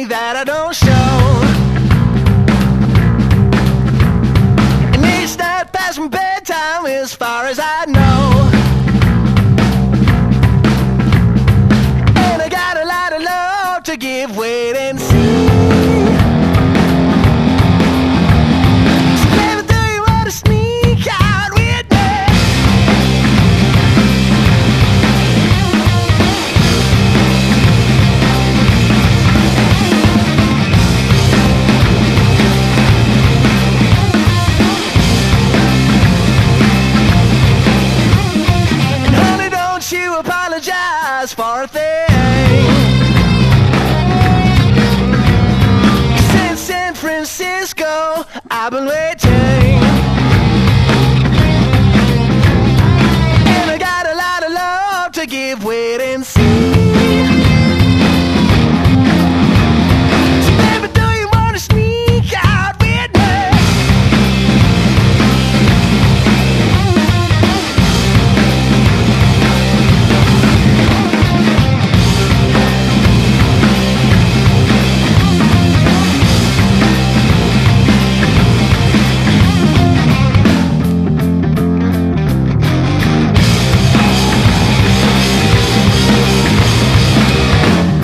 that I don't show. And it's not past my bedtime as far as I know. And I got a lot of love to give, wait and see.